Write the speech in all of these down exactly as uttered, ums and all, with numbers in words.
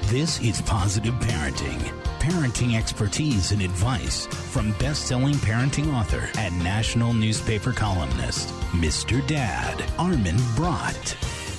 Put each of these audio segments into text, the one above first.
This is Positive Parenting. Parenting expertise and advice from best-selling parenting author and national newspaper columnist, Mister Dad, Armin Brott.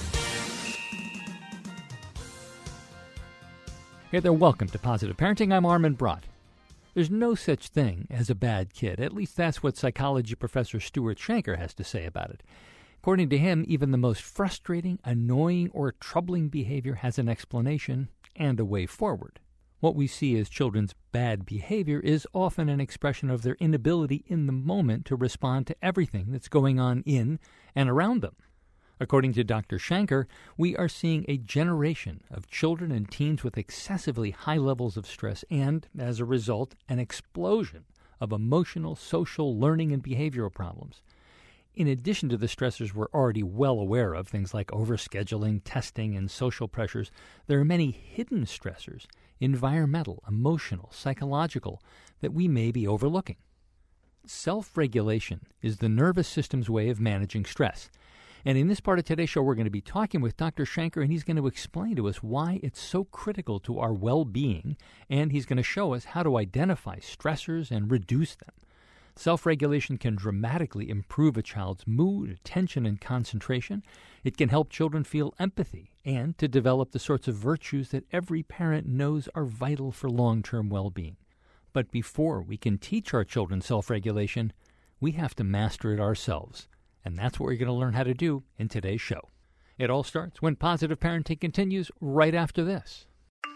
Hey there, welcome to Positive Parenting. I'm Armin Brott. There's no such thing as a bad kid. At least that's what psychology professor Stuart Shanker has to say about it. According to him, even the most frustrating, annoying, or troubling behavior has an explanation and a way forward. What we see as children's bad behavior is often an expression of their inability in the moment to respond to everything that's going on in and around them. According to Doctor Shanker, we are seeing a generation of children and teens with excessively high levels of stress and, as a result, an explosion of emotional, social, learning, and behavioral problems. In addition to the stressors we're already well aware of, things like overscheduling, testing, and social pressures, there are many hidden stressors, environmental, emotional, psychological, that we may be overlooking. Self-regulation is the nervous system's way of managing stress. And in this part of today's show, we're going to be talking with Doctor Shanker, and he's going to explain to us why it's so critical to our well-being, and he's going to show us how to identify stressors and reduce them. Self-regulation can dramatically improve a child's mood, attention, and concentration. It can help children feel empathy and to develop the sorts of virtues that every parent knows are vital for long-term well-being. But before we can teach our children self-regulation, we have to master it ourselves. And that's what we're going to learn how to do in today's show. It all starts when Positive Parenting continues right after this.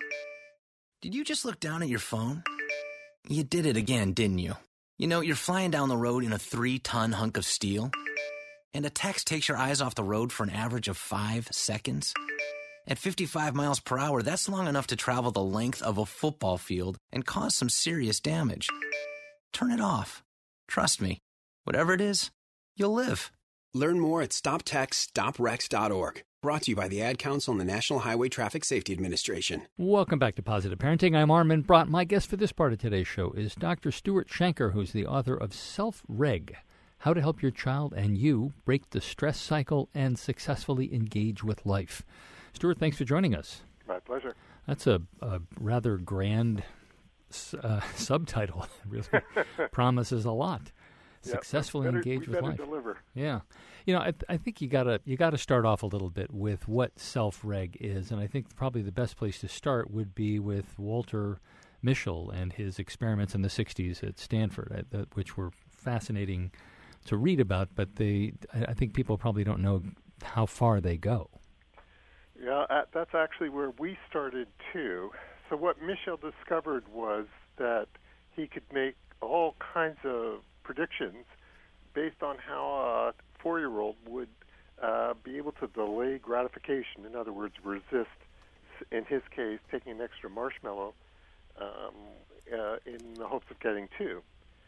Did you just look down at your phone? You did it again, didn't you? You know, you're flying down the road in a three-ton hunk of steel, and a text takes your eyes off the road for an average of five seconds. At fifty-five miles per hour, that's long enough to travel the length of a football field and cause some serious damage. Turn it off. Trust me, whatever it is, you'll live. Learn more at stop text stop wrecks dot org. Brought to you by the Ad Council and the National Highway Traffic Safety Administration. Welcome back to Positive Parenting. I'm Armin Brott. My guest for this part of today's show is Doctor Stuart Shanker, who's the author of Self-Reg, How to Help Your Child and You Break the Stress Cycle and Successfully Engage with Life. Stuart, thanks for joining us. My pleasure. That's a, a rather grand uh, subtitle. It really promises a lot. Successfully yeah, better, engage we with better life. Deliver. Yeah, you know, I, I think you gotta you gotta start off a little bit with what self-reg is, and I think probably the best place to start would be with Walter Mischel and his experiments in the sixties at Stanford, at, that, which were fascinating to read about. But they, I, I think people probably don't know how far they go. Yeah, uh, that's actually where we started too. So what Mischel discovered was that he could make all kinds of predictions based on how a four-year-old would uh, be able to delay gratification. In other words, resist, in his case, taking an extra marshmallow um, uh, in the hopes of getting two.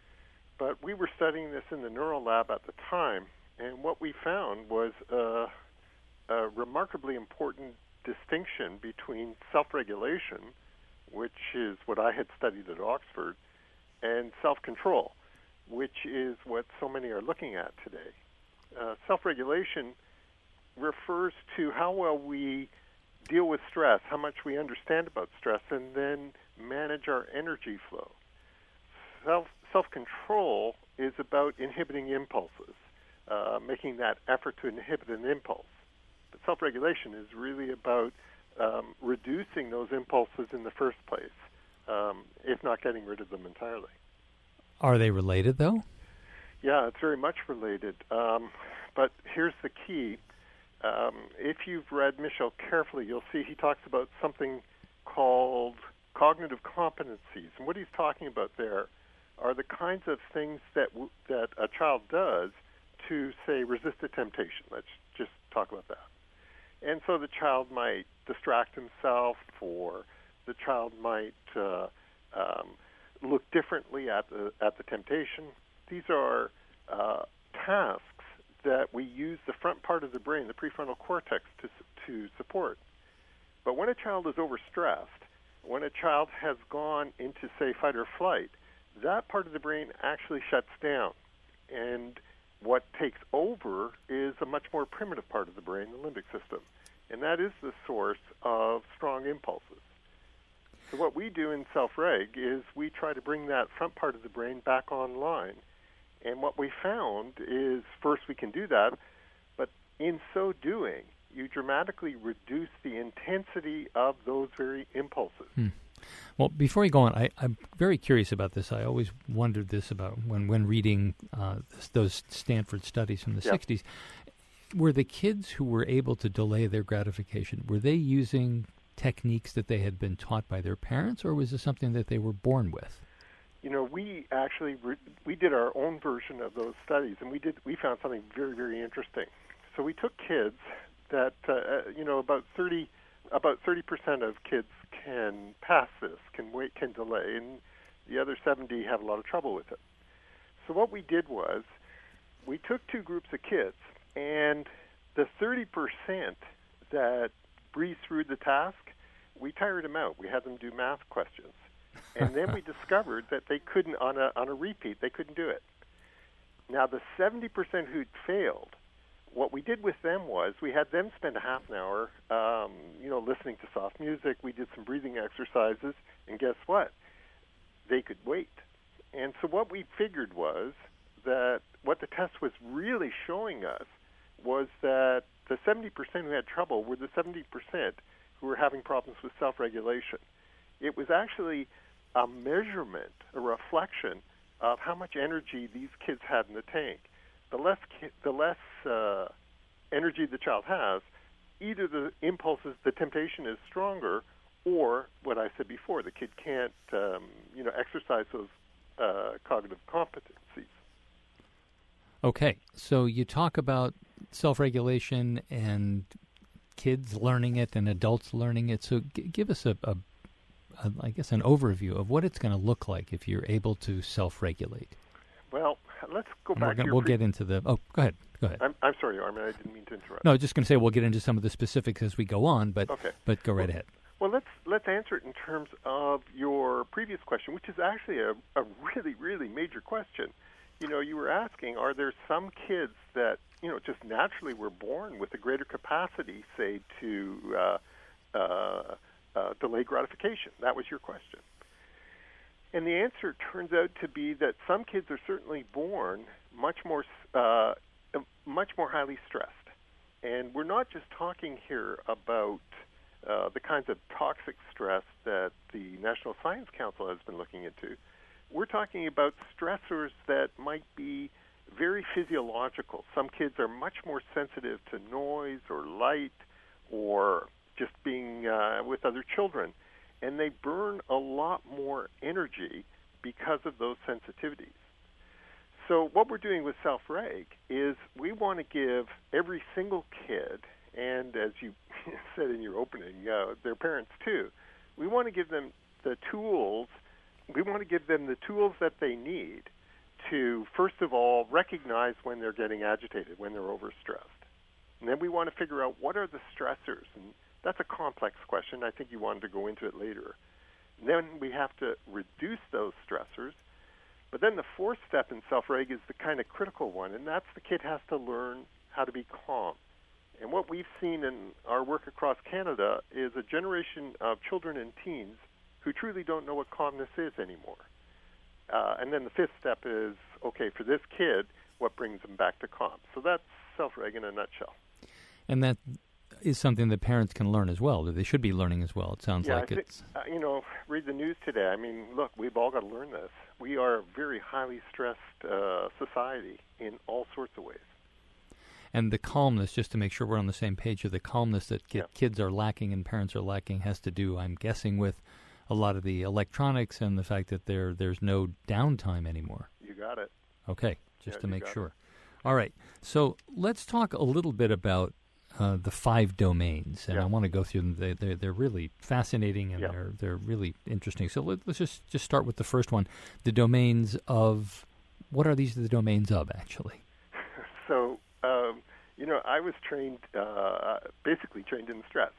But we were studying this in the neural lab at the time, and what we found was uh, a remarkably important distinction between self-regulation, which is what I had studied at Oxford, and self-control, which is what so many are looking at today. Uh, self-regulation refers to how well we deal with stress, how much we understand about stress, and then manage our energy flow. Self, self-control is about inhibiting impulses, uh, making that effort to inhibit an impulse. But self-regulation is really about um, reducing those impulses in the first place, um, if not getting rid of them entirely. Are they related, though? Yeah, it's very much related. Um, but here's the key. Um, if you've read Mischel carefully, you'll see he talks about something called cognitive competencies. And what he's talking about there are the kinds of things that w- that a child does to, say, resist a temptation. Let's just talk about that. And so the child might distract himself, or the child might uh, um, look differently at the at the temptation. These are uh, tasks that we use the front part of the brain, the prefrontal cortex, to to support. But when a child is overstressed, when a child has gone into, say, fight or flight, that part of the brain actually shuts down. And what takes over is a much more primitive part of the brain, the limbic system. And that is the source of strong impulses. So what we do in Self-Reg is we try to bring that front part of the brain back online. And what we found is, first, we can do that, but in so doing, you dramatically reduce the intensity of those very impulses. Hmm. Well, before you go on, I, I'm very curious about this. I always wondered this about when, when reading uh, this, those Stanford studies from the yep. sixties. Were the kids who were able to delay their gratification, were they using techniques that they had been taught by their parents, or was this something that they were born with? You know, we actually re- we did our own version of those studies, and we did we found something very, very interesting. So we took kids that uh, you know about thirty about thirty percent of kids can pass this, can wait, can delay, and the other seventy have a lot of trouble with it. So what we did was we took two groups of kids, and the thirty percent that breezed through the task, we tired them out. We had them do math questions. And then we discovered that they couldn't, on a on a repeat, they couldn't do it. Now, the seventy percent who'd failed, what we did with them was we had them spend a half an hour, um, you know, listening to soft music. We did some breathing exercises, and guess what? They could wait. And so what we figured was that what the test was really showing us was that the seventy percent who had trouble were the seventy percent who were having problems with self-regulation. It was actually a measurement, a reflection of how much energy these kids had in the tank. The less ki- the less uh, energy the child has, either the impulses, the temptation is stronger, or what I said before, the kid can't, um, you know, exercise those uh, cognitive competencies. Okay, so you talk about self-regulation and kids learning it and adults learning it. So g- give us a, a Uh, I guess, an overview of what it's going to look like if you're able to self-regulate. Well, let's go And back we're gonna, to your We'll pre- get into the... Oh, go ahead. Go ahead. I'm, I'm sorry, Armin, I didn't mean to interrupt. No, I was just going to say we'll get into some of the specifics as we go on, but okay. but go right well, ahead. Well, let's let's answer it in terms of your previous question, which is actually a, a really, really major question. You know, you were asking, are there some kids that, you know, just naturally were born with a greater capacity, say, to... Uh, uh, Uh, delay gratification? That was your question. And the answer turns out to be that some kids are certainly born much more uh, much more highly stressed. And we're not just talking here about uh, the kinds of toxic stress that the National Science Council has been looking into. We're talking about stressors that might be very physiological. Some kids are much more sensitive to noise or light or just being uh, with other children, and they burn a lot more energy because of those sensitivities. So what we're doing with Self-Reg is we want to give every single kid, and as you said in your opening, uh, their parents too, we want to give them the tools, we want to give them the tools that they need to, first of all, recognize when they're getting agitated, when they're overstressed. And then we want to figure out what are the stressors, and that's a complex question. I think you wanted to go into it later. And then we have to reduce those stressors. But then the fourth step in Self-Reg is the kind of critical one, and that's the kid has to learn how to be calm. And what we've seen in our work across Canada is a generation of children and teens who truly don't know what calmness is anymore. Uh, and then the fifth step is, okay, for this kid, what brings them back to calm? So that's Self-Reg in a nutshell. And that is something that parents can learn as well, that they should be learning as well. It sounds yeah, like I think, it's... Uh, you know, read the news today. I mean, look, we've all got to learn this. We are a very highly stressed uh, society in all sorts of ways. And the calmness, just to make sure we're on the same page, of the calmness that ki- yeah. kids are lacking and parents are lacking has to do, I'm guessing, with a lot of the electronics and the fact that there there's no downtime anymore. You got it. Okay, just yeah, to make sure. It. All right, so let's talk a little bit about uh, the five domains, and yeah. I want to go through them. They, they're, they're really fascinating, and yeah. they're they're really interesting. So let, let's just, just start with the first one, the domains of, what are these the domains of, actually? So, um, you know, I was trained, uh, basically trained in stress.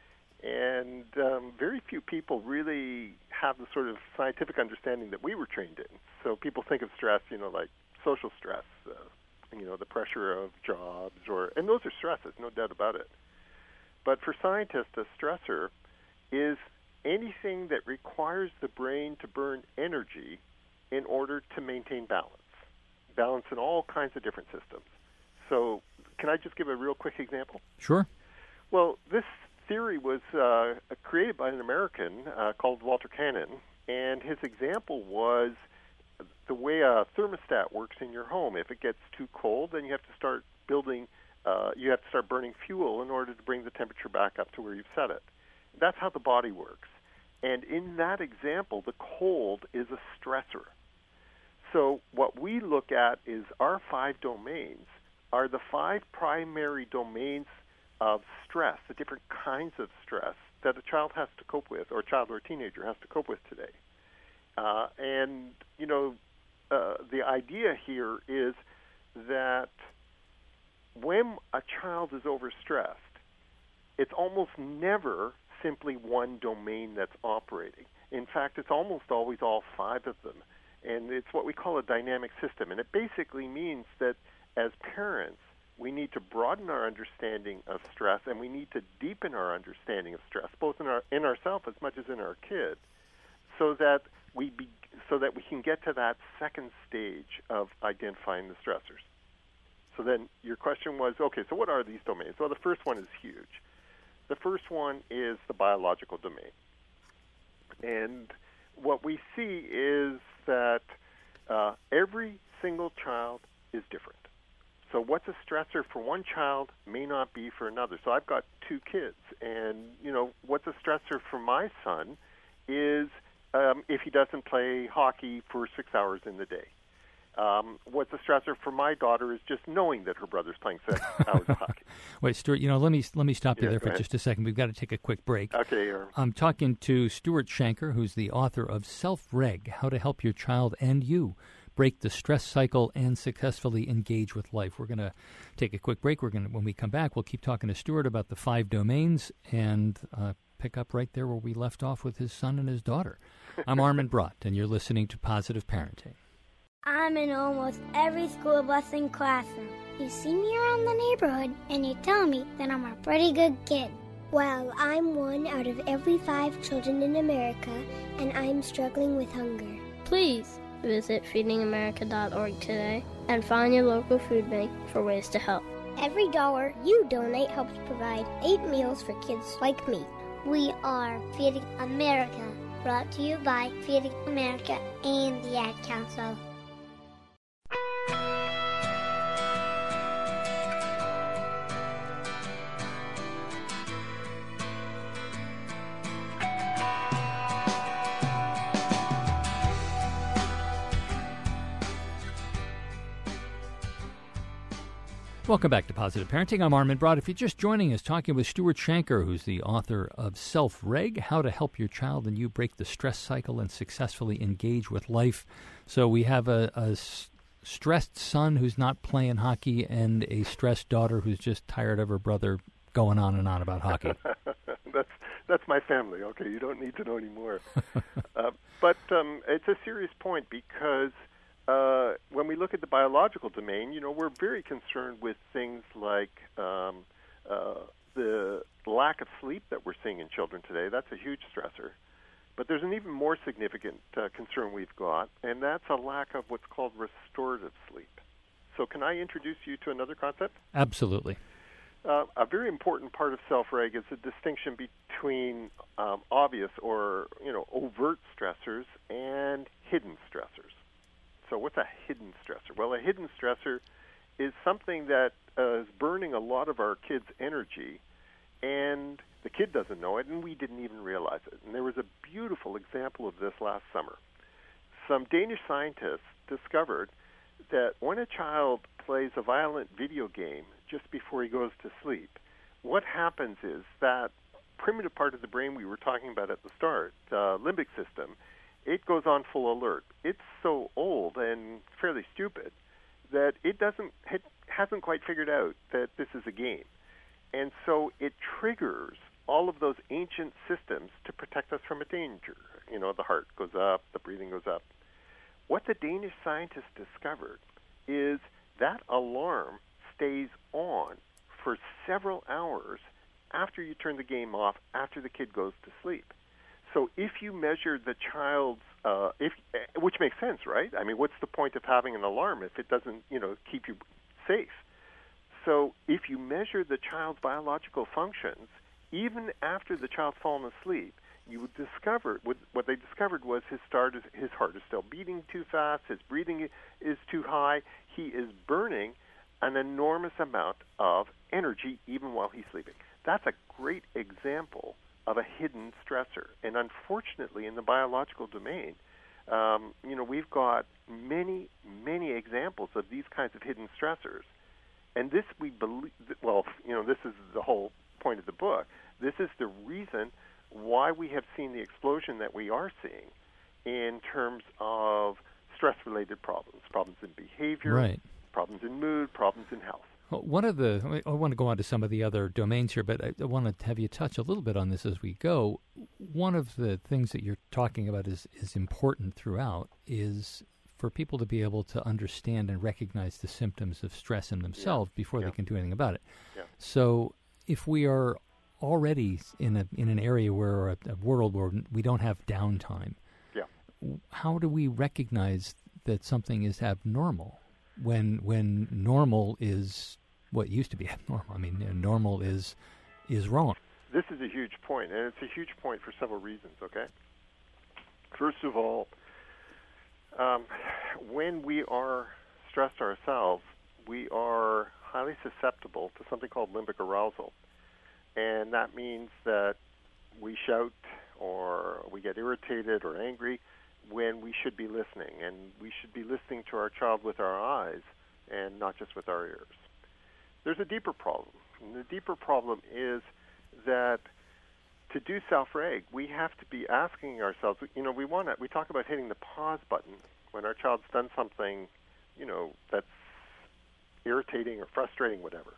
And um, very few people really have the sort of scientific understanding that we were trained in. So people think of stress, you know, like social stress, uh, you know, the pressure of jobs, or and those are stresses, no doubt about it. But for scientists, a stressor is anything that requires the brain to burn energy in order to maintain balance, balance in all kinds of different systems. So can I just give a real quick example? Sure. Well, this theory was uh, created by an American uh, called Walter Cannon, and his example was the way a thermostat works in your home. If it gets too cold, then you have to start building, uh, you have to start burning fuel in order to bring the temperature back up to where you've set it. That's how the body works. And in that example, the cold is a stressor. So what we look at is our five domains are the five primary domains of stress, the different kinds of stress that a child has to cope with, or a child or a teenager has to cope with today. Uh, and, you know, uh, the idea here is that when a child is overstressed, it's almost never simply one domain that's operating. In fact, it's almost always all five of them. And it's what we call a dynamic system. And it basically means that as parents, we need to broaden our understanding of stress, and we need to deepen our understanding of stress, both in our in ourselves as much as in our kid, so that we be, so that we can get to that second stage of identifying the stressors. So then your question was, okay, so what are these domains? Well, the first one is huge. The first one is the biological domain. And what we see is that uh, every single child is different. So what's a stressor for one child may not be for another. So I've got two kids, and, you know, what's a stressor for my son is um, if he doesn't play hockey for six hours in the day. Um, what's a stressor for my daughter is just knowing that her brother's playing six hours of hockey. Wait, Stuart, you know, let me let me stop you Yeah, there go for ahead. just a second. We've got to take a quick break. Okay. Or, I'm talking to Stuart Shanker, who's the author of Self-Reg, How to Help Your Child and You Break the Stress Cycle and Successfully Engage with Life. We're going to take a quick break. We're going to, when we come back, we'll keep talking to Stuart about the five domains and uh, pick up right there where we left off with his son and his daughter. I'm Armin Brott, and you're listening to Positive Parenting. I'm in almost every school bus and classroom. You see me around the neighborhood, and you tell me that I'm a pretty good kid. Well, I'm one out of every five children in America, and I'm struggling with hunger. Please visit feeding america dot org today and find your local food bank for ways to help. Every dollar you donate helps provide eight meals for kids like me. We are Feeding America, brought to you by Feeding America and the Ad Council. Welcome back to Positive Parenting. I'm Armin Brott. If you're just joining us, talking with Stuart Shanker, who's the author of Self-Reg, How to Help Your Child and You Break the Stress Cycle and Successfully Engage with Life. So we have a, a s- stressed son who's not playing hockey and a stressed daughter who's just tired of her brother going on and on about hockey. that's that's my family. Okay, you don't need to know any more. uh, but um, it's a serious point because Uh, when we look at the biological domain, you know, we're very concerned with things like um, uh, the lack of sleep that we're seeing in children today. That's a huge stressor. But there's an even more significant uh, concern we've got, and that's a lack of what's called restorative sleep. So can I introduce you to another concept? Absolutely. Uh, a very important part of self-reg is the distinction between um, obvious or, you know, overt stressors and hidden stressors. So what's a hidden stressor? Well, a hidden stressor is something that uh, is burning a lot of our kids' energy, and the kid doesn't know it, and we didn't even realize it. And there was a beautiful example of this last summer. Some Danish scientists discovered that when a child plays a violent video game just before he goes to sleep, what happens is that primitive part of the brain we were talking about at the start, uh, limbic system, it goes on full alert. It's so old and fairly stupid that it doesn't it hasn't quite figured out that this is a game. And so it triggers all of those ancient systems to protect us from a danger. You know, the heart goes up, the breathing goes up. What the Danish scientists discovered is that alarm stays on for several hours after you turn the game off, after the kid goes to sleep. So if you measure the child's, uh, if which makes sense, right? I mean, what's the point of having an alarm if it doesn't, you know, keep you safe? So if you measure the child's biological functions, even after the child's fallen asleep, you would discover, what they discovered was his, start is, his heart is still beating too fast, his breathing is too high, he is burning an enormous amount of energy even while he's sleeping. That's a great example of a hidden stressor. And unfortunately, in the biological domain, um, you know, we've got many, many examples of these kinds of hidden stressors. And this we believe, well, you know, this is the whole point of the book. This is the reason why we have seen the explosion that we are seeing in terms of stress-related problems, problems in behavior, right. problems in mood, problems in health. Well, one of the, I want to go on to some of the other domains here, but I, I want to have you touch a little bit on this as we go. One of the things that you're talking about is, is important throughout is for people to be able to understand and recognize the symptoms of stress in themselves yeah. before yeah. they can do anything about it. Yeah. So if we are already in a in an area where a, a world where we don't have downtime, yeah. how do we recognize that something is abnormal when when normal is what used to be abnormal? I mean, normal is is wrong. This is a huge point, and it's a huge point for several reasons, okay? First of all, um, when we are stressed ourselves, we are highly susceptible to something called limbic arousal. And that means that we shout or we get irritated or angry when we should be listening. And we should be listening to our child with our eyes and not just with our ears. There's a deeper problem. And the deeper problem is that to do self-reg, we have to be asking ourselves, you know, we want to, we talk about hitting the pause button when our child's done something, you know, that's irritating or frustrating, whatever.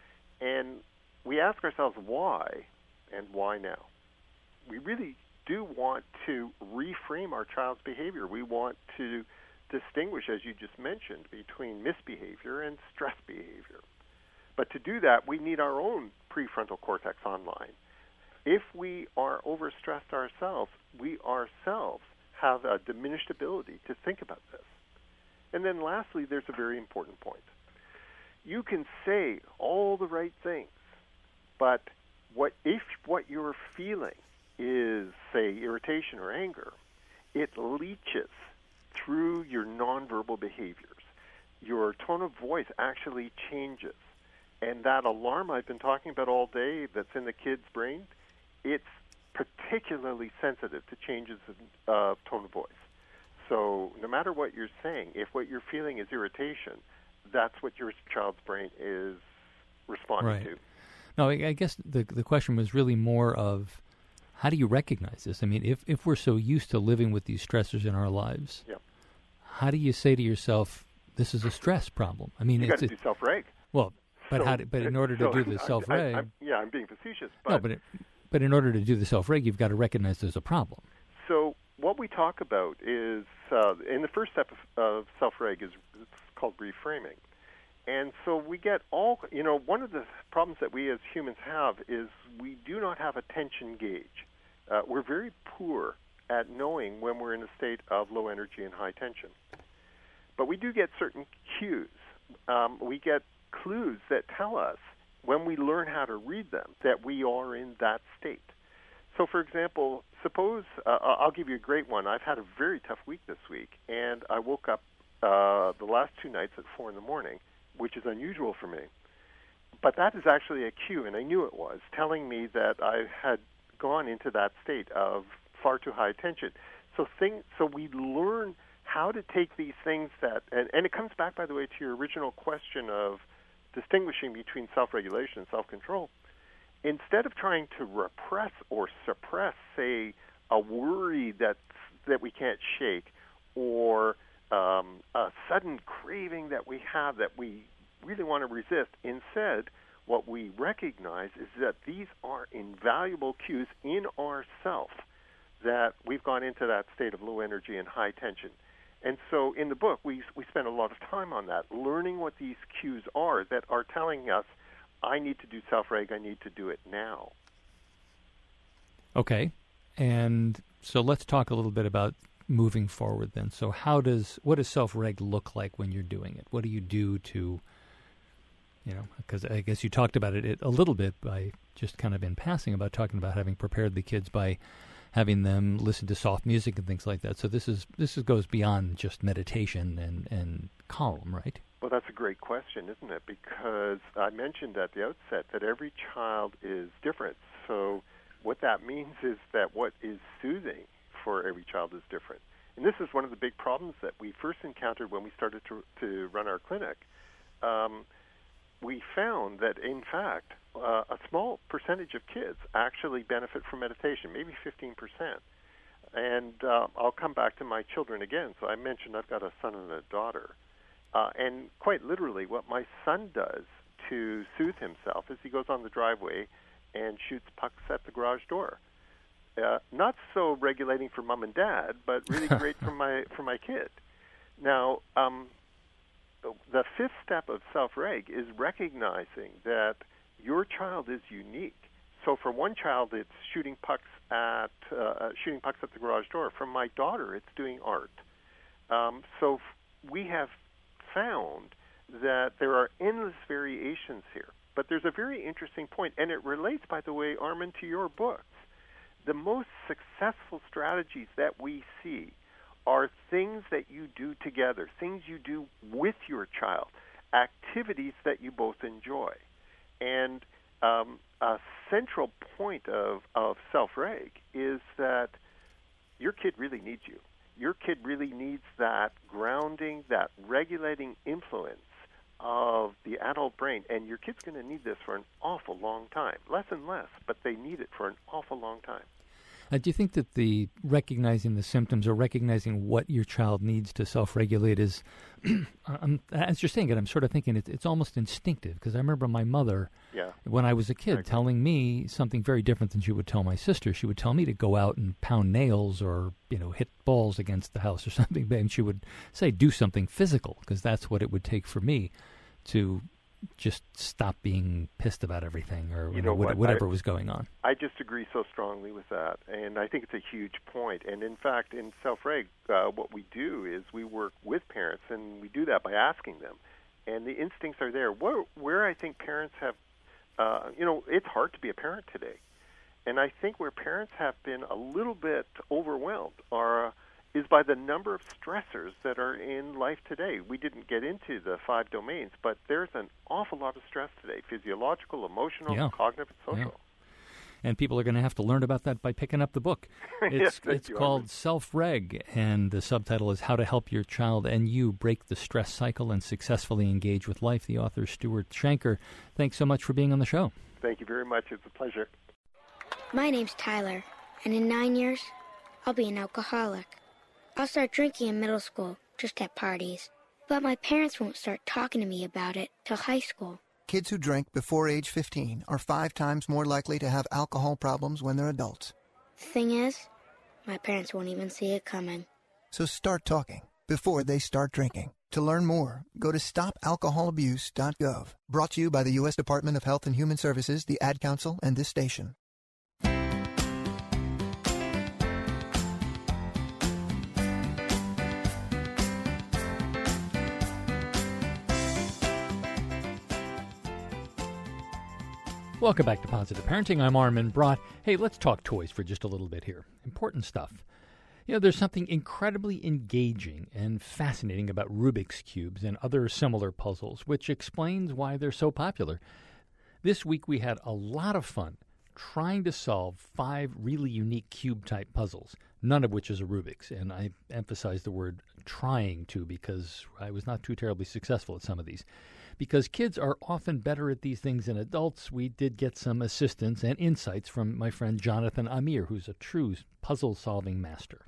And we ask ourselves why and why now. We really do want to reframe our child's behavior. We want to distinguish, as you just mentioned, between misbehavior and stress behavior. But to do that, we need our own prefrontal cortex online. If we are overstressed ourselves, we ourselves have a diminished ability to think about this. And then lastly, there's a very important point. You can say all the right things, but what if what you're feeling is, say, irritation or anger, it leaches through your nonverbal behaviors. Your tone of voice actually changes. And that alarm I've been talking about all day that's in the kid's brain, it's particularly sensitive to changes in uh, tone of voice. So no matter what you're saying, if what you're feeling is irritation, that's what your child's brain is responding right. to. No, I guess the the question was really more of how do you recognize this? I mean, if, if we're so used to living with these stressors in our lives, yep. how do you say to yourself, this is a stress problem? I mean, you got to do self-reg. Well, but so, how? Do, but in order to so do the self-reg, I, I, yeah, I'm being facetious. But no, but it, but in order to do the self-reg, you've got to recognize there's a problem. So what we talk about is uh, in the first step of, of self-reg is it's called reframing. And so we get all, you know, one of the problems that we as humans have is we do not have a tension gauge. Uh, we're very poor at knowing when we're in a state of low energy and high tension. But we do get certain cues. Um, we get clues that tell us, when we learn how to read them, that we are in that state. So, for example, suppose, uh, I'll give you a great one. I've had a very tough week this week, and I woke up uh, the last two nights at four in the morning, which is unusual for me. But that is actually a cue, and I knew it was, telling me that I had gone into that state of far too high tension. So thing, so we learn how to take these things that, and, and it comes back, by the way, to your original question of distinguishing between self-regulation and self-control. Instead of trying to repress or suppress, say, a worry that's, that we can't shake, or um, a sudden craving that we have that we really want to resist, instead, what we recognize is that these are invaluable cues in ourself that we've gone into that state of low energy and high tension. And so in the book, we we spend a lot of time on that, learning what these cues are that are telling us, I need to do self-reg, I need to do it now. Okay. And so let's talk a little bit about moving forward then. So how does, what does self-reg look like when you're doing it? What do you do to, you know, because I guess you talked about it, it a little bit by just kind of in passing about talking about having prepared the kids by having them listen to soft music and things like that. So this is this is, goes beyond just meditation and, and column, right? Well, that's a great question, isn't it? Because I mentioned at the outset that every child is different. So what that means is that what is soothing for every child is different. And this is one of the big problems that we first encountered when we started to, to run our clinic. Um, we found that, in fact, uh, a small percentage of kids actually benefit from meditation, maybe fifteen percent. And uh, I'll come back to my children again. So I mentioned I've got a son and a daughter. Uh, and quite literally, what my son does to soothe himself is he goes on the driveway and shoots pucks at the garage door. Uh, not so regulating for mom and dad, but really great for my for my kid. Now, um, the fifth step of self-reg is recognizing that your child is unique. So for one child, it's shooting pucks at uh, shooting pucks at the garage door. For my daughter, it's doing art. Um, so f- we have found that there are endless variations here. But there's a very interesting point, and it relates, by the way, Armin, to your books. The most successful strategies that we see are things that you do together, things you do with your child, activities that you both enjoy. And um, a central point of, of self-reg is that your kid really needs you. Your kid really needs that grounding, that regulating influence of the adult brain, and your kid's going to need this for an awful long time. Less and less, but they need it for an awful long time. Uh, do you think that the recognizing the symptoms or recognizing what your child needs to self-regulate is, um, as you're saying it, I'm sort of thinking it's, it's almost instinctive, because I remember my mother, yeah. when I was a kid, Exactly. telling me something very different than she would tell my sister. She would tell me to go out and pound nails or, you know, hit balls against the house or something, and she would say do something physical, because that's what it would take for me to just stop being pissed about everything or you you know know, what? whatever I, was going on. I disagree so strongly with that, and I think it's a huge point. And in fact, in self-reg, uh, what we do is we work with parents, and we do that by asking them. And the instincts are there. Where, where I think parents have, uh, you know, it's hard to be a parent today. And I think where parents have been a little bit overwhelmed are is by the number of stressors that are in life today. We didn't get into the five domains, but there's an awful lot of stress today, physiological, emotional, Yeah. cognitive, and social. Yeah. And people are going to have to learn about that by picking up the book. It's, Yes, thank it's you, called Armin. Self-Reg, and the subtitle is How to Help Your Child and You Break the Stress Cycle and Successfully Engage with Life. The author, Stuart Shanker. Thanks so much for being on the show. Thank you very much. It's a pleasure. My name's Tyler, and in nine years, I'll be an alcoholic. I'll start drinking in middle school, just at parties. But my parents won't start talking to me about it till high school. Kids who drink before age fifteen are five times more likely to have alcohol problems when they're adults. The thing is, my parents won't even see it coming. So start talking before they start drinking. To learn more, go to stop alcohol abuse dot gov. Brought to you by the U S Department of Health and Human Services, the Ad Council, and this station. Welcome back to Positive Parenting. I'm Armin Brott. Hey, let's talk toys for just a little bit here. Important stuff. You know, there's something incredibly engaging and fascinating about Rubik's Cubes and other similar puzzles, which explains why they're so popular. This week we had a lot of fun trying to solve five really unique cube-type puzzles, none of which is a Rubik's. And I emphasize the word trying to because I was not too terribly successful at some of these. Because kids are often better at these things than adults, we did get some assistance and insights from my friend Jonathan Amir, who's a true puzzle-solving master.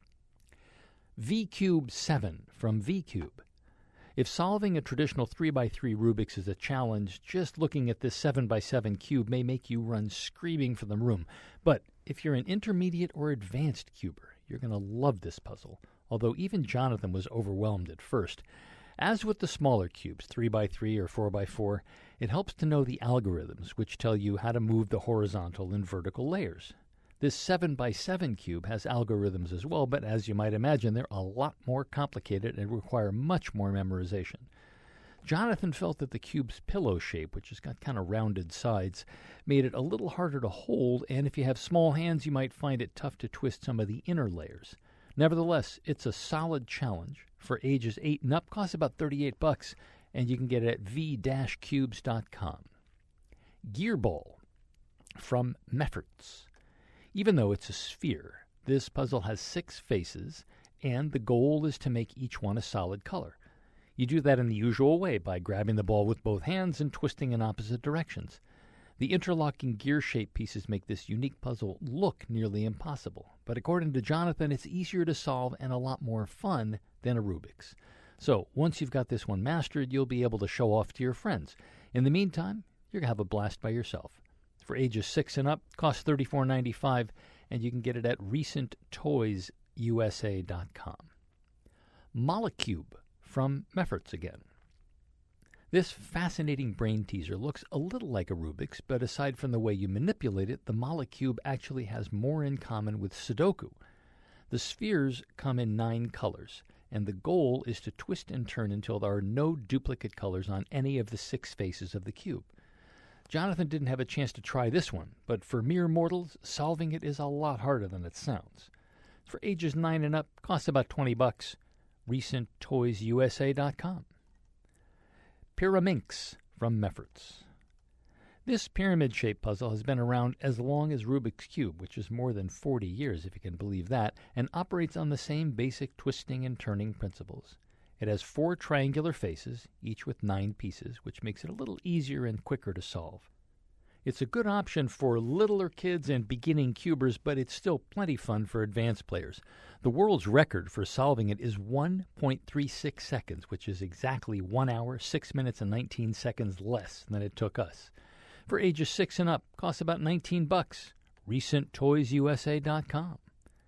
V-Cube seven from V-Cube. If solving a traditional three by three Rubik's is a challenge, just looking at this seven by seven cube may make you run screaming for the room. But if you're an intermediate or advanced cuber, you're going to love this puzzle, although even Jonathan was overwhelmed at first. As with the smaller cubes, three by three or four by four, it helps to know the algorithms which tell you how to move the horizontal and vertical layers. This seven by seven cube has algorithms as well, but as you might imagine, they're a lot more complicated and require much more memorization. Jonathan felt that the cube's pillow shape, which has got kind of rounded sides, made it a little harder to hold, and if you have small hands, you might find it tough to twist some of the inner layers. Nevertheless, it's a solid challenge. For ages eight and up, costs about thirty-eight bucks, and you can get it at v dash cubes dot com. Gearball from Mefferts. Even though it's a sphere, this puzzle has six faces, and the goal is to make each one a solid color. You do that in the usual way by grabbing the ball with both hands and twisting in opposite directions. The interlocking gear-shaped pieces make this unique puzzle look nearly impossible, but according to Jonathan, it's easier to solve and a lot more fun than a Rubik's. So once you've got this one mastered, you'll be able to show off to your friends. In the meantime, you're going to have a blast by yourself. For ages six and up, costs thirty-four ninety-five, and you can get it at recent toys U S A dot com. Molecube from Mefferts again. This fascinating brain teaser looks a little like a Rubik's, but aside from the way you manipulate it, the Molecube actually has more in common with Sudoku. The spheres come in nine colors, and the goal is to twist and turn until there are no duplicate colors on any of the six faces of the cube. Jonathan didn't have a chance to try this one, but for mere mortals, solving it is a lot harder than it sounds. For ages nine and up, costs about twenty bucks. recent toys U S A dot com. Pyraminx from Mefferts. This pyramid-shaped puzzle has been around as long as Rubik's Cube, which is more than forty years, if you can believe that, and operates on the same basic twisting and turning principles. It has four triangular faces, each with nine pieces, which makes it a little easier and quicker to solve. It's a good option for littler kids and beginning cubers, but it's still plenty fun for advanced players. The world's record for solving it is one point three six seconds, which is exactly one hour, six minutes, and nineteen seconds less than it took us. For ages six and up, costs about nineteen bucks. recent toys U S A dot com.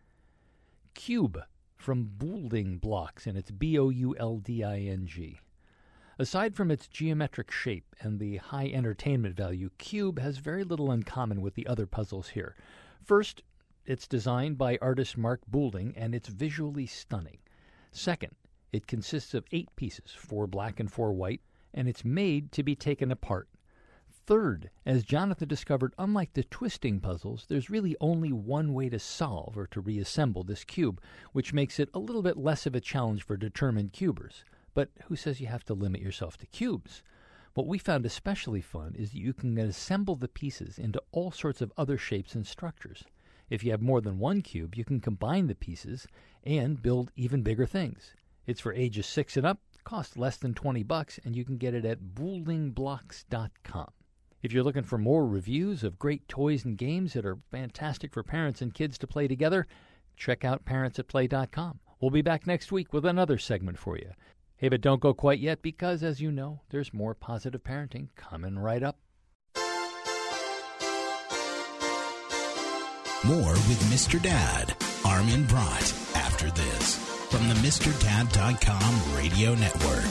Cube from Boulding Blocks, and it's B O U L D I N G. Aside from its geometric shape and the high entertainment value, Cube has very little in common with the other puzzles here. First, it's designed by artist Mark Boulding, and it's visually stunning. Second, it consists of eight pieces, four black and four white, and it's made to be taken apart. Third, as Jonathan discovered, unlike the twisting puzzles, there's really only one way to solve or to reassemble this cube, which makes it a little bit less of a challenge for determined cubers. But who says you have to limit yourself to cubes? What we found especially fun is that you can assemble the pieces into all sorts of other shapes and structures. If you have more than one cube, you can combine the pieces and build even bigger things. It's for ages six and up, costs less than twenty bucks, and you can get it at boulding blocks dot com. If you're looking for more reviews of great toys and games that are fantastic for parents and kids to play together, check out parents at play dot com. We'll be back next week with another segment for you. Hey, but don't go quite yet because, as you know, there's more positive parenting coming right up. More with Mister Dad, Armin Brott, after this, from the Mister Dad dot com radio network.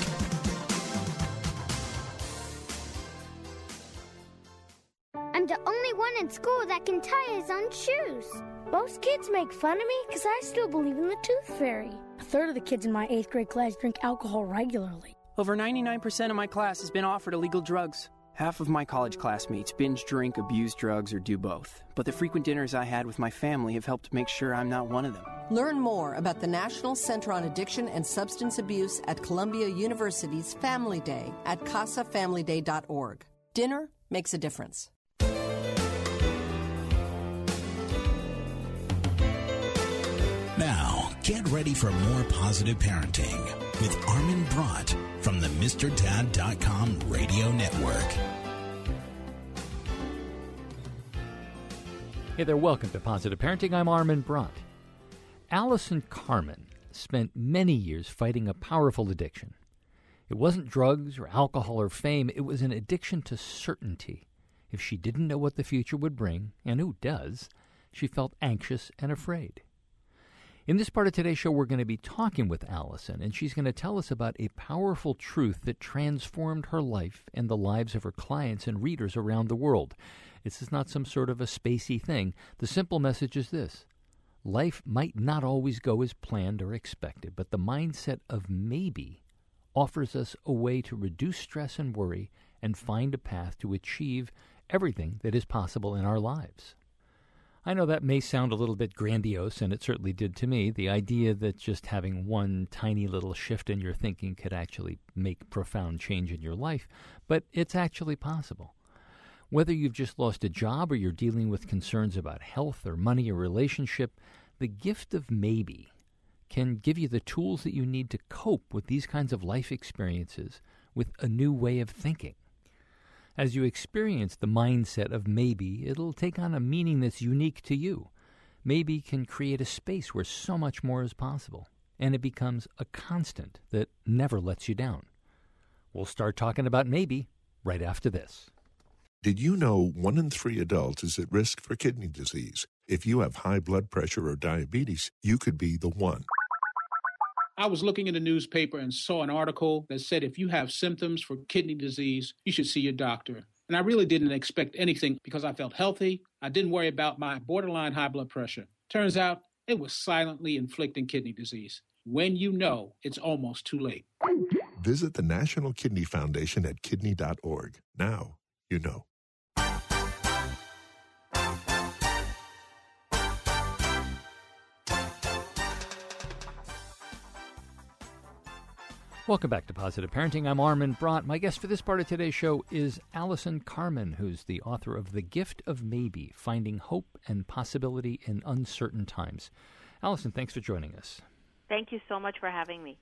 I'm the only one in school that can tie his own shoes. Most kids make fun of me because I still believe in the tooth fairy. A third of the kids in my eighth grade class drink alcohol regularly. Over ninety-nine percent of my class has been offered illegal drugs. Half of my college classmates binge drink, abuse drugs, or do both. But the frequent dinners I had with my family have helped make sure I'm not one of them. Learn more about the National Center on Addiction and Substance Abuse at Columbia University's Family Day at casa family day dot org. Dinner makes a difference. Now, get ready for more positive parenting with Armin Brott from the Mister Dad dot com radio network. Hey there, welcome to Positive Parenting. I'm Armin Brott. Allison Carmen spent many years fighting a powerful addiction. It wasn't drugs or alcohol or fame. It was an addiction to certainty. If she didn't know what the future would bring, and who does, she felt anxious and afraid. In this part of today's show, we're going to be talking with Allison, and she's going to tell us about a powerful truth that transformed her life and the lives of her clients and readers around the world. This is not some sort of a spacey thing. The simple message is this. Life might not always go as planned or expected, but the mindset of maybe offers us a way to reduce stress and worry and find a path to achieve everything that is possible in our lives. I know that may sound a little bit grandiose, and it certainly did to me, the idea that just having one tiny little shift in your thinking could actually make profound change in your life, but it's actually possible. Whether you've just lost a job or you're dealing with concerns about health or money or relationship, the gift of maybe can give you the tools that you need to cope with these kinds of life experiences with a new way of thinking. As you experience the mindset of maybe, it'll take on a meaning that's unique to you. Maybe can create a space where so much more is possible, and it becomes a constant that never lets you down. We'll start talking about maybe right after this. Did you know one in three adults is at risk for kidney disease? If you have high blood pressure or diabetes, you could be the one. I was looking in the newspaper and saw an article that said if you have symptoms for kidney disease, you should see your doctor. And I really didn't expect anything because I felt healthy. I didn't worry about my borderline high blood pressure. Turns out it was silently inflicting kidney disease. When you know, it's almost too late. Visit the National Kidney Foundation at kidney dot org. Now you know. Welcome back to Positive Parenting. I'm Armin Brott. My guest for this part of today's show is Allison Carmen, who's the author of The Gift of Maybe, Finding Hope and Possibility in Uncertain Times. Allison, thanks for joining us. Thank you so much for having me.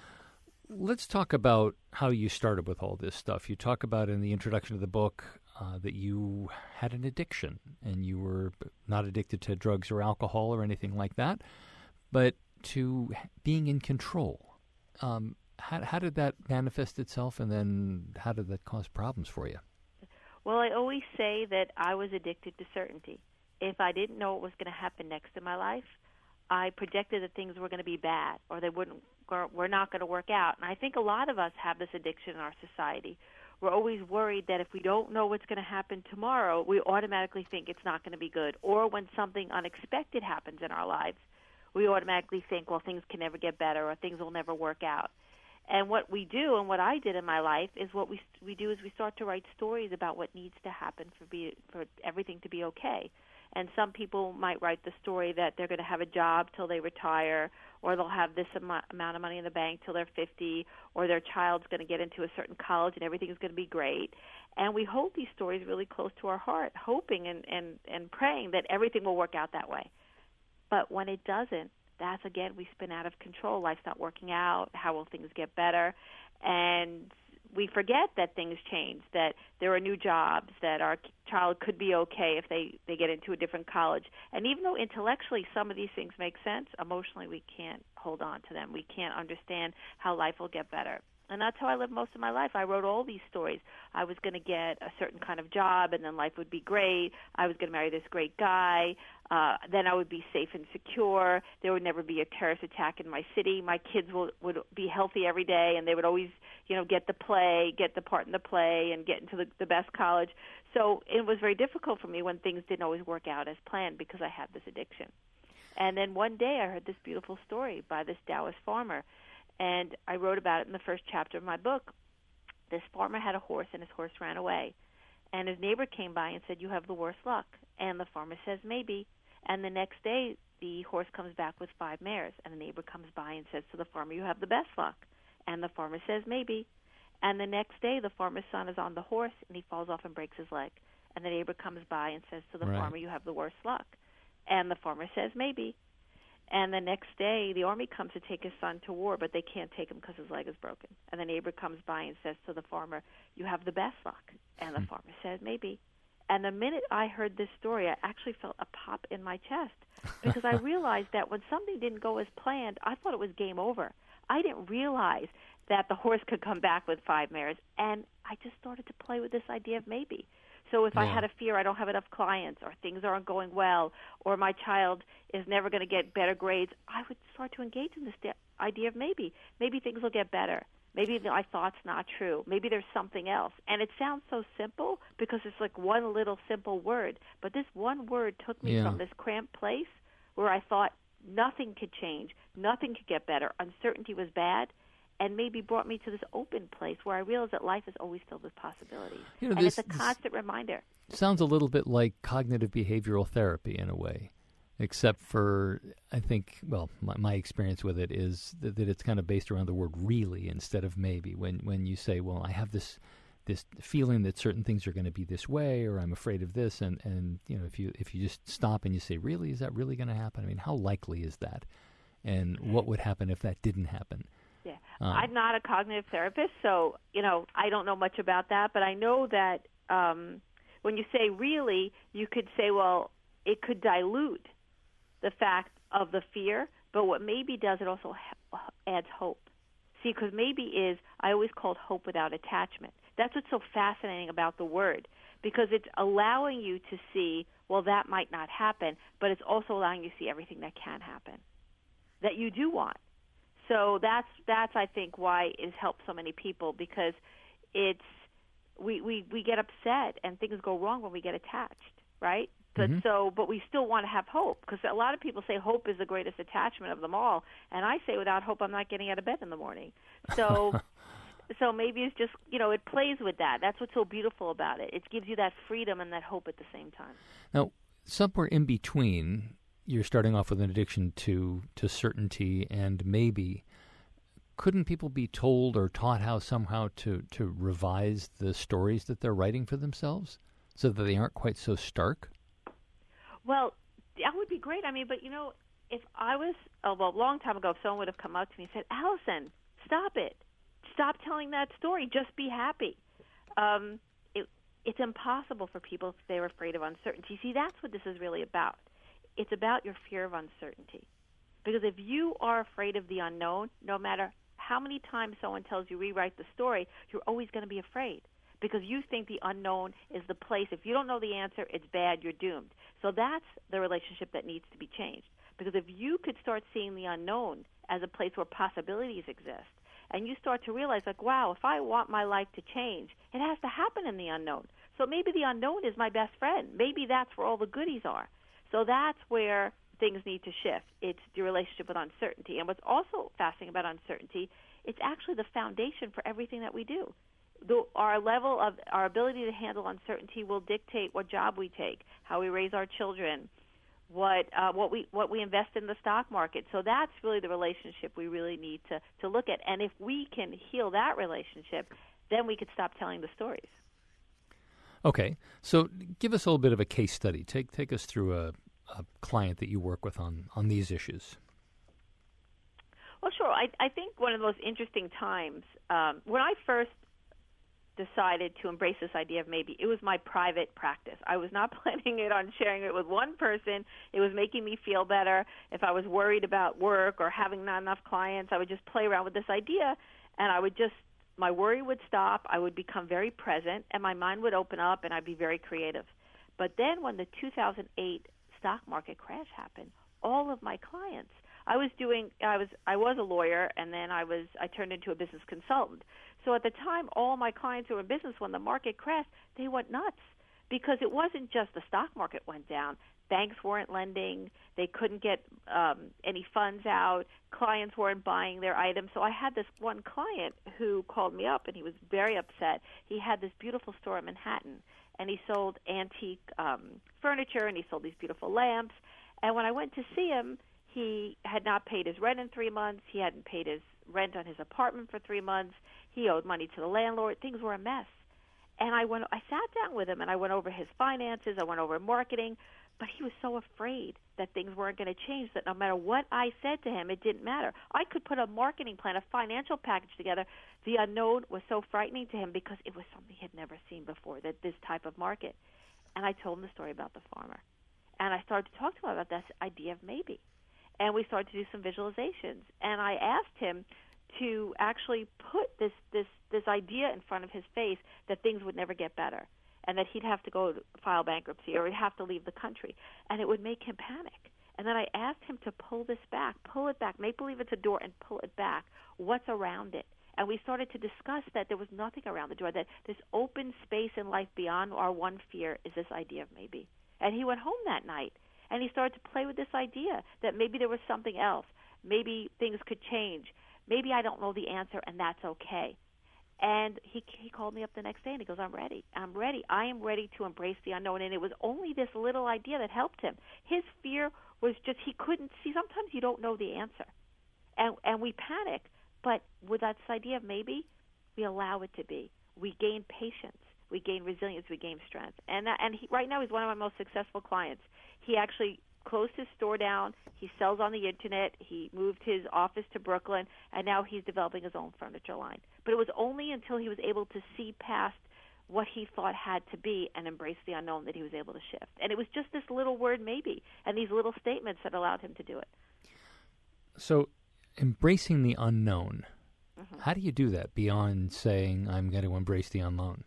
Let's talk about how you started with all this stuff. You talk about in the introduction of the book uh, that you had an addiction, and you were not addicted to drugs or alcohol or anything like that, but to being in control. Um How, how did that manifest itself, and then how did that cause problems for you? Well, I always say that I was addicted to certainty. If I didn't know what was going to happen next in my life, I projected that things were going to be bad or they wouldn't, or were not going to work out. And I think a lot of us have this addiction in our society. We're always worried that if we don't know what's going to happen tomorrow, we automatically think it's not going to be good. Or when something unexpected happens in our lives, we automatically think, well, things can never get better or things will never work out. And what we do, and what I did in my life, is what we we do is we start to write stories about what needs to happen for be for everything to be okay. And some people might write the story that they're going to have a job till they retire, or they'll have this am- amount of money in the bank till they're fifty, or their child's going to get into a certain college and everything is going to be great. And we hold these stories really close to our heart, hoping and, and, and praying that everything will work out that way. But when it doesn't, that's, again, we spin out of control. Life's not working out. How will things get better? And we forget that things change, that there are new jobs, that our child could be okay if they, they get into a different college. And even though intellectually some of these things make sense, emotionally we can't hold on to them. We can't understand how life will get better. And that's how I lived most of my life. I wrote all these stories. I was going to get a certain kind of job, and then life would be great. I was going to marry this great guy. Uh, then I would be safe and secure. There would never be a terrorist attack in my city. My kids will, would be healthy every day, and they would always, you know, get the play, get the part in the play, and get into the, the best college. So it was very difficult for me when things didn't always work out as planned because I had this addiction. And then one day I heard this beautiful story by this Taoist farmer. And I wrote about it in the first chapter of my book. This farmer had a horse, and his horse ran away. And his neighbor came by and said, "You have the worst luck." And the farmer says, "Maybe." And the next day, the horse comes back with five mares. And the neighbor comes by and says to the farmer, "You have the best luck." And the farmer says, "Maybe." And the next day, the farmer's son is on the horse, and he falls off and breaks his leg. And the neighbor comes by and says to the Right. farmer, "You have the worst luck." And the farmer says, "Maybe." And the next day, the army comes to take his son to war, but they can't take him because his leg is broken. And the neighbor comes by and says to the farmer, "You have the best luck." And the farmer says, "Maybe." And the minute I heard this story, I actually felt a pop in my chest because I realized that when something didn't go as planned, I thought it was game over. I didn't realize that the horse could come back with five mares, and I just started to play with this idea of maybe. So if yeah. I had a fear I don't have enough clients, or things aren't going well, or my child is never going to get better grades, I would start to engage in this idea of maybe. Maybe things will get better. Maybe my thought's not true. Maybe there's something else. And it sounds so simple because it's like one little simple word. But this one word took me yeah. from this cramped place where I thought nothing could change, nothing could get better, uncertainty was bad, and maybe brought me to this open place where I realized that life is always filled with possibilities. You know, and this, it's a constant reminder. Sounds a little bit like cognitive behavioral therapy in a way. Except for, I think, well, my, my experience with it is that, that it's kind of based around the word really instead of maybe. When when you say, well, I have this this feeling that certain things are going to be this way, or I'm afraid of this, and, and you know, if you if you just stop and you say, really, is that really going to happen? I mean, how likely is that? And what would happen if that didn't happen? Yeah, um, I'm not a cognitive therapist, so you know, I don't know much about that. But I know that um, when you say really, you could say, well, it could dilute the fact of the fear, but what maybe does, it also ha- adds hope. See, because maybe is, I always called hope without attachment. That's what's so fascinating about the word, because it's allowing you to see, well, that might not happen, but it's also allowing you to see everything that can happen, that you do want. So that's, that's I think, why it's helped so many people, because it's, we, we, we get upset and things go wrong when we get attached, right? But mm-hmm. so, but we still want to have hope, because a lot of people say hope is the greatest attachment of them all, and I say without hope I'm not getting out of bed in the morning. So, so maybe it's just, you know, it plays with that. That's what's so beautiful about it. It gives you that freedom and that hope at the same time. Now, somewhere in between, you're starting off with an addiction to to certainty and maybe. Couldn't people be told or taught how somehow to to revise the stories that they're writing for themselves so that they aren't quite so stark? Well, that would be great. I mean, but, you know, if I was, oh, well, a long time ago, if someone would have come up to me and said, Allison, stop it. Stop telling that story. Just be happy. Um, it, it's impossible for people if they're afraid of uncertainty. See, that's what this is really about. It's about your fear of uncertainty. Because if you are afraid of the unknown, no matter how many times someone tells you rewrite the story, you're always going to be afraid. Because you think the unknown is the place. If you don't know the answer, it's bad, you're doomed. So that's the relationship that needs to be changed. Because if you could start seeing the unknown as a place where possibilities exist, and you start to realize, like, wow, if I want my life to change, it has to happen in the unknown. So maybe the unknown is my best friend. Maybe that's where all the goodies are. So that's where things need to shift. It's the relationship with uncertainty. And what's also fascinating about uncertainty, it's actually the foundation for everything that we do. The, our level of our ability to handle uncertainty will dictate what job we take, how we raise our children, what uh, what we what we invest in the stock market. So that's really the relationship we really need to, to look at. And if we can heal that relationship, then we could stop telling the stories. Okay, so give us a little bit of a case study. Take take us through a, a client that you work with on, on these issues. Well, sure. I, I think one of the most interesting times, um, when I first decided to embrace this idea of maybe, it was my private practice. I was not planning it on sharing it with one person. It was making me feel better. If I was worried about work or having not enough clients, I would just play around with this idea, and I would just, my worry would stop. I would become very present, and my mind would open up, and I'd be very creative. But then when the two thousand eight stock market crash happened, all of my clients, I was doing, I was, I was a lawyer, and then I was, I turned into a business consultant. So at the time, all my clients who were in business, when the market crashed, they went nuts, because it wasn't just the stock market went down. Banks weren't lending. They couldn't get um, any funds out. Clients weren't buying their items. So I had this one client who called me up, and he was very upset. He had this beautiful store in Manhattan, and he sold antique um, furniture, and he sold these beautiful lamps. And when I went to see him, he had not paid his rent in three months. He hadn't paid his rent on his apartment for three months. He owed money to the landlord. Things were a mess. And I went, I sat down with him, and I went over his finances. I went over marketing. But he was so afraid that things weren't going to change, that no matter what I said to him, it didn't matter. I could put a marketing plan, a financial package together. The unknown was so frightening to him because it was something he had never seen before, that this type of market. And I told him the story about the farmer. And I started to talk to him about this idea of maybe. And we started to do some visualizations. And I asked him to actually put this, this, this idea in front of his face that things would never get better, and that he'd have to go to file bankruptcy or he'd have to leave the country, and it would make him panic. And then I asked him to pull this back, pull it back, make believe it's a door and pull it back. What's around it? And we started to discuss that there was nothing around the door, that this open space in life beyond our one fear is this idea of maybe. And he went home that night, and he started to play with this idea that maybe there was something else. Maybe things could change. Maybe I don't know the answer, and that's okay. And he he called me up the next day, and he goes, I'm ready. I'm ready. I am ready to embrace the unknown. And it was only this little idea that helped him. His fear was just he couldn't see. Sometimes you don't know the answer. And and we panic. But with that idea of maybe, we allow it to be. We gain patience. We gain resilience. We gain strength. And that, and he, right now he's one of my most successful clients. He actually closed his store down. He sells on the Internet. He moved his office to Brooklyn, and now he's developing his own furniture line. But it was only until he was able to see past what he thought had to be and embrace the unknown that he was able to shift. And it was just this little word maybe and these little statements that allowed him to do it. So embracing the unknown, mm-hmm. how do you do that beyond saying I'm going to embrace the unknown?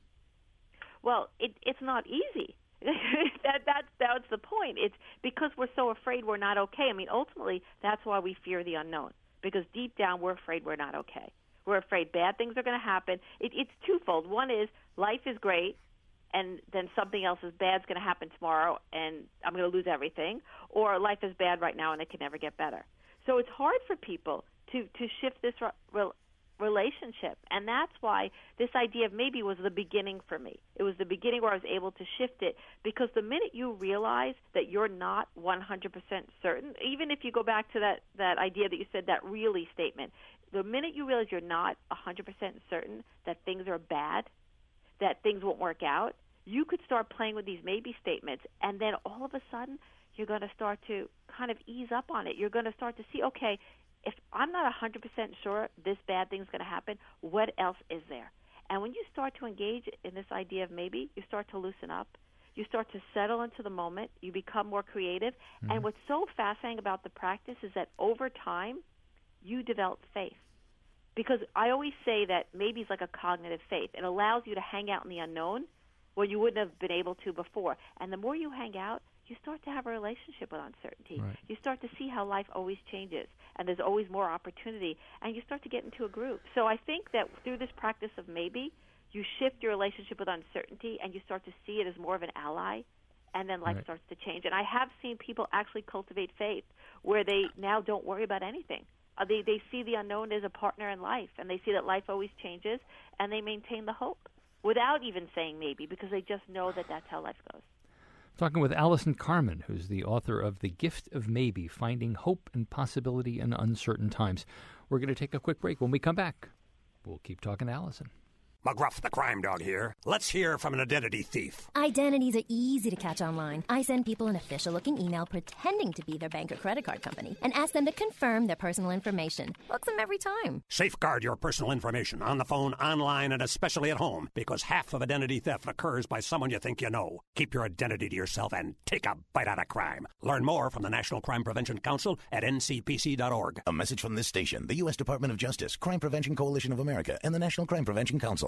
Well, it, it's not easy. that that's that's the point. It's because we're so afraid we're not okay. I mean, ultimately, that's why we fear the unknown, because deep down we're afraid we're not okay. We're afraid bad things are going to happen. It, it's twofold. One is life is great, and then something else is bad is going to happen tomorrow, and I'm going to lose everything. Or life is bad right now, and it can never get better. So it's hard for people to, to shift this re- relationship, and that's why this idea of maybe was the beginning for me. It was the beginning where I was able to shift it, because the minute you realize that you're not one hundred percent certain, even if you go back to that, that idea that you said, that really statement, the minute you realize you're not one hundred percent certain that things are bad, that things won't work out, you could start playing with these maybe statements, and then all of a sudden you're going to start to kind of ease up on it. You're going to start to see, okay, if I'm not one hundred percent sure this bad thing's going to happen, what else is there? And when you start to engage in this idea of maybe, you start to loosen up. You start to settle into the moment. You become more creative. Mm-hmm. And what's so fascinating about the practice is that over time, you develop faith. Because I always say that maybe it's like a cognitive faith. It allows you to hang out in the unknown where you wouldn't have been able to before. And the more you hang out, you start to have a relationship with uncertainty. Right. You start to see how life always changes, and there's always more opportunity, and you start to get into a groove. So I think that through this practice of maybe, you shift your relationship with uncertainty, and you start to see it as more of an ally, and then life right. starts to change. And I have seen people actually cultivate faith where they now don't worry about anything. Uh, they, they see the unknown as a partner in life, and they see that life always changes, and they maintain the hope without even saying maybe, because they just know that that's how life goes. Talking with Allison Carmen, who's the author of The Gift of Maybe, Finding Hope and Possibility in Uncertain Times. We're going to take a quick break. When we come back, we'll keep talking to Allison. McGruff the Crime Dog here. Let's hear from an identity thief. Identities are easy to catch online. I send people an official-looking email pretending to be their bank or credit card company and ask them to confirm their personal information. Works them every time. Safeguard your personal information on the phone, online, and especially at home, because half of identity theft occurs by someone you think you know. Keep your identity to yourself and take a bite out of crime. Learn more from the National Crime Prevention Council at N C P C dot org. A message from this station, the U S Department of Justice, Crime Prevention Coalition of America, and the National Crime Prevention Council.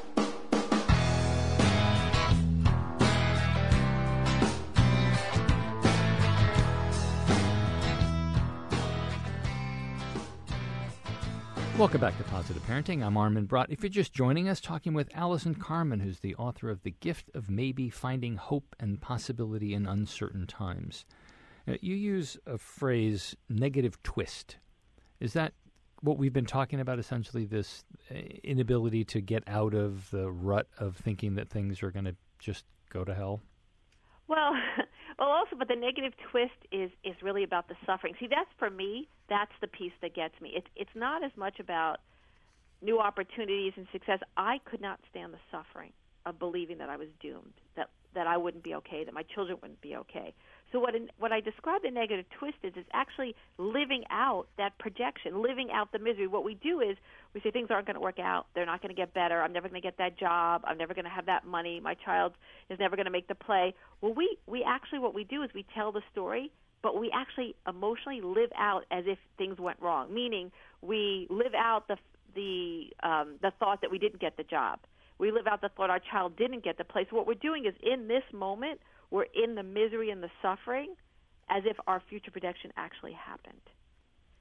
Welcome back to Positive Parenting. I'm Armin Brott. If you're just joining us, talking with Allison Carmen, who's the author of The Gift of Maybe, Finding Hope and Possibility in Uncertain Times. Uh, you use a phrase, negative twist. Is that what we've been talking about, essentially, this inability to get out of the rut of thinking that things are going to just go to hell? Well, well, also, but the negative twist is, is really about the suffering. See, that's, for me, that's the piece that gets me. It, it's not as much about new opportunities and success. I could not stand the suffering of believing that I was doomed, that that I wouldn't be okay, that my children wouldn't be okay. So what in, what I describe the negative twist is, is actually living out that projection, living out the misery. What we do is we say things aren't going to work out. They're not going to get better. I'm never going to get that job. I'm never going to have that money. My child is never going to make the play. Well, we, we actually, what we do is we tell the story, but we actually emotionally live out as if things went wrong, meaning we live out the the um, the thought that we didn't get the job. We live out the thought our child didn't get the play. So what we're doing is, in this moment, we're in the misery and the suffering as if our future projection actually happened.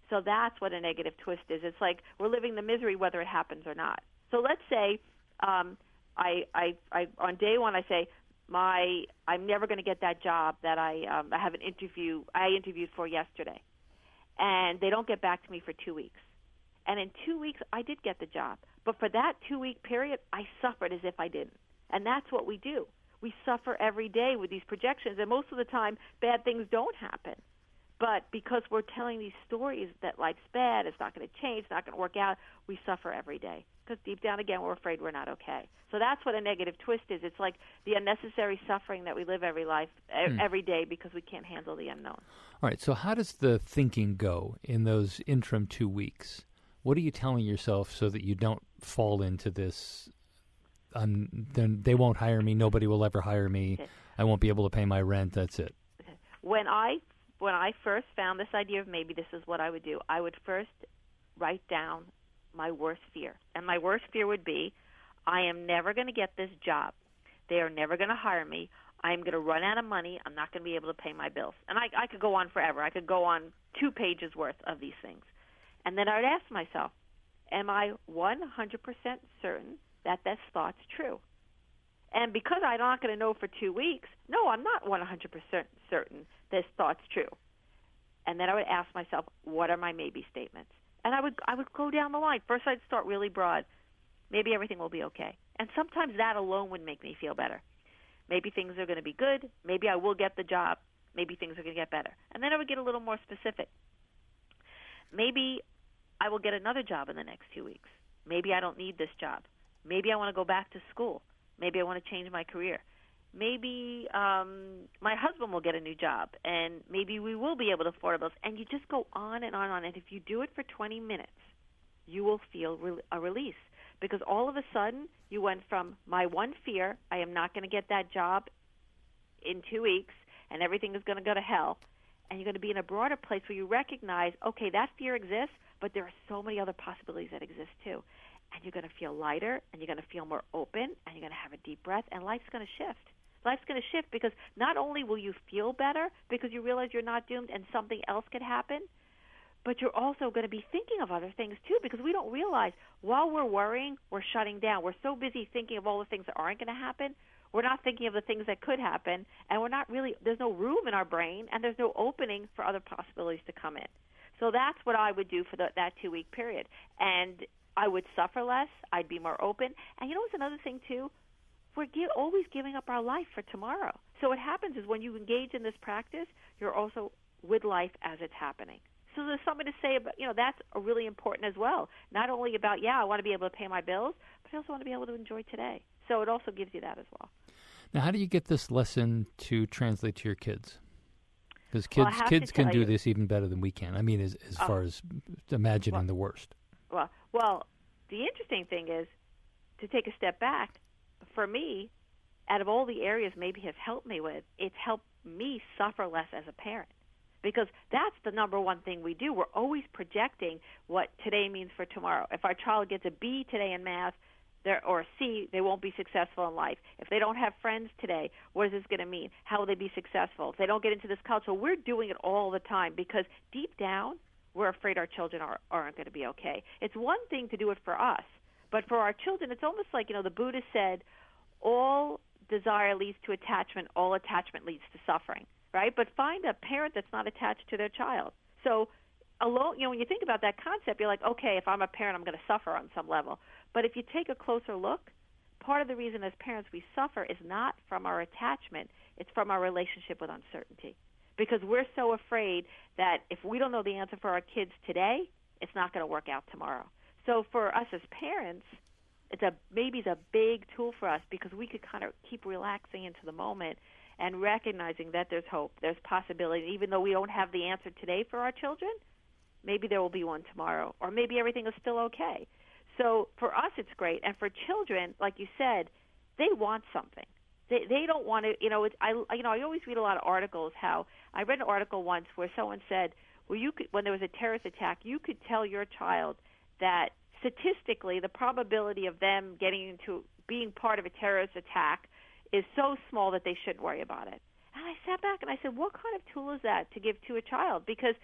So that's what a negative twist is. It's like we're living the misery whether it happens or not. So let's say um, I, I, I, on day one I say, my, I'm never going to get that job that I, um, I have an interview, I interviewed for yesterday. And they don't get back to me for two weeks. And in two weeks, I did get the job. But for that two-week period, I suffered as if I didn't. And that's what we do. We suffer every day with these projections. And most of the time, bad things don't happen. But because we're telling these stories that life's bad, it's not going to change, it's not going to work out, we suffer every day. Because deep down, again, we're afraid we're not okay. So that's what a negative twist is. It's like the unnecessary suffering that we live every life, hmm. every day because we can't handle the unknown. All right, so how does the thinking go in those interim two weeks? What are you telling yourself so that you don't fall into this, um, then they won't hire me, nobody will ever hire me, okay. I won't be able to pay my rent, that's it? Okay. When I when I first found this idea of maybe this is what I would do, I would first write down my worst fear. And my worst fear would be, I am never going to get this job. They are never going to hire me. I'm going to run out of money. I'm not going to be able to pay my bills. And I, I could go on forever. I could go on two pages worth of these things. And then I would ask myself, am I one hundred percent certain that this thought's true? And because I'm not going to know for two weeks, no, I'm not one hundred percent certain this thought's true. And then I would ask myself, what are my maybe statements? And I would I would go down the line. First, I'd start really broad. Maybe everything will be okay. And sometimes that alone would make me feel better. Maybe things are going to be good. Maybe I will get the job. Maybe things are going to get better. And then I would get a little more specific. Maybe I will get another job in the next two weeks. Maybe I don't need this job. Maybe I want to go back to school. Maybe I want to change my career. Maybe um, my husband will get a new job, and maybe we will be able to afford our bills. And you just go on and on and on. And if you do it for twenty minutes, you will feel re- a release. Because all of a sudden, you went from my one fear, I am not going to get that job in two weeks, and everything is going to go to hell, and you're going to be in a broader place where you recognize, okay, that fear exists, but there are so many other possibilities that exist too. And you're going to feel lighter, and you're going to feel more open, and you're going to have a deep breath, and life's going to shift. Life's going to shift because not only will you feel better because you realize you're not doomed and something else could happen, but you're also going to be thinking of other things too, because we don't realize while we're worrying, we're shutting down. We're so busy thinking of all the things that aren't going to happen. We're not thinking of the things that could happen, and we're not really, there's no room in our brain, and there's no opening for other possibilities to come in. So that's what I would do for the, that two-week period. And I would suffer less. I'd be more open. And you know what's another thing too? We're give, always giving up our life for tomorrow. So what happens is when you engage in this practice, you're also with life as it's happening. So there's something to say about, you know, that's really important as well. Not only about, yeah, I want to be able to pay my bills, but I also want to be able to enjoy today. So it also gives you that as well. Now, how do you get this lesson to translate to your kids? Because kids well, kids can do you, this even better than we can. I mean, as, as oh, far as imagining well, the worst. Well, well, the interesting thing is to take a step back. For me, out of all the areas maybe has helped me with, it's helped me suffer less as a parent. Because that's the number one thing we do. We're always projecting what today means for tomorrow. If our child gets a B today in math or a C, they won't be successful in life. If they don't have friends today, what is this going to mean? How will they be successful? If they don't get into this culture, we're doing it all the time because deep down, we're afraid our children are, aren't going to be okay. It's one thing to do it for us, but for our children, it's almost like, you know, the Buddha said, all desire leads to attachment, all attachment leads to suffering. Right, but find a parent that's not attached to their child. So, alone, you know, when you think about that concept, you're like, okay, if I'm a parent, I'm going to suffer on some level. But if you take a closer look, part of the reason as parents we suffer is not from our attachment; it's from our relationship with uncertainty. Because we're so afraid that if we don't know the answer for our kids today, it's not going to work out tomorrow. So, for us as parents, it's a maybe it's a big tool for us because we could kind of keep relaxing into the moment and recognizing that there's hope, there's possibility. Even though we don't have the answer today for our children, maybe there will be one tomorrow, or maybe everything is still okay. So for us, it's great. And for children, like you said, they want something. They they don't want to, you know, it's, I you know, I always read a lot of articles how, I read an article once where someone said, well, you could, when there was a terrorist attack, you could tell your child that statistically the probability of them getting into being part of a terrorist attack is so small that they shouldn't worry about it. And I sat back and I said, what kind of tool is that to give to a child? Because